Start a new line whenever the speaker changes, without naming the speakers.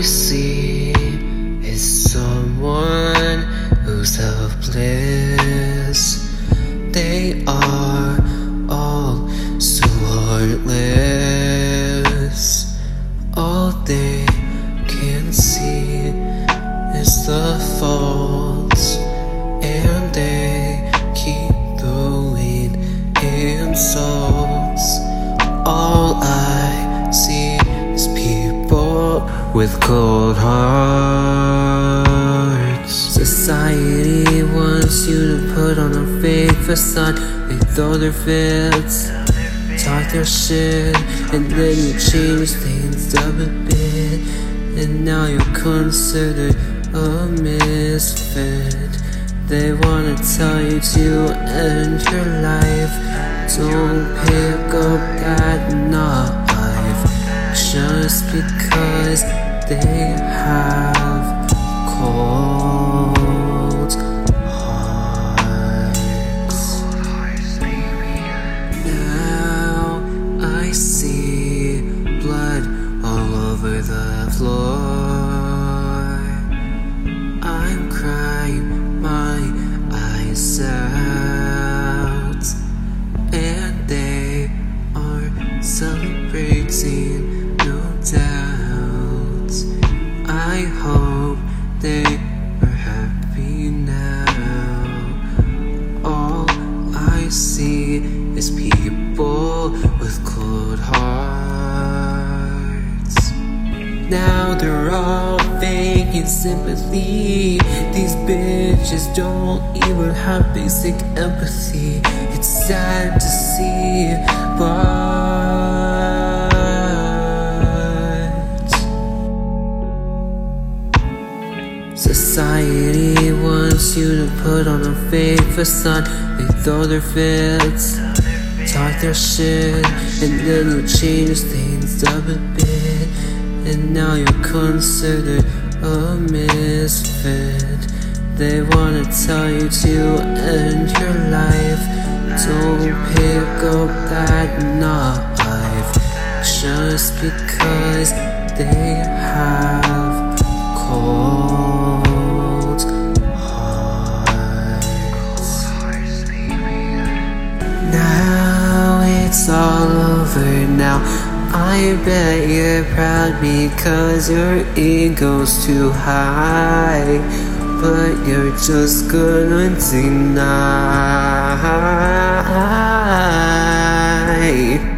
see is someone who's helpless. They are all so heartless. All they can see is the faults, and they keep throwing insults. All I see is people with cold hearts. Society wants you to put on a fake facade. They throw their fits, talk their shit, and then you change things up a bit, and now you're considered a misfit. They wanna tell you to end your life. Don't pick up that knife just because they have cold hearts. Now I see blood all over the floor. I'm crying my eyes out, and they are celebrating, no doubt. I hope they are happy now. All I see is people with cold hearts. Now they're all faking sympathy. These bitches don't even have basic empathy. It's sad to see, but society wants you to put on a fake facade. They throw their fits, talk their shit, and then you change things up a bit, and now you're considered a misfit. They wanna tell you to end your life. Don't pick up that knife just because they have cold hearts. Now it's all over now. I bet you're proud because your ego's too high, but you're just gonna deny.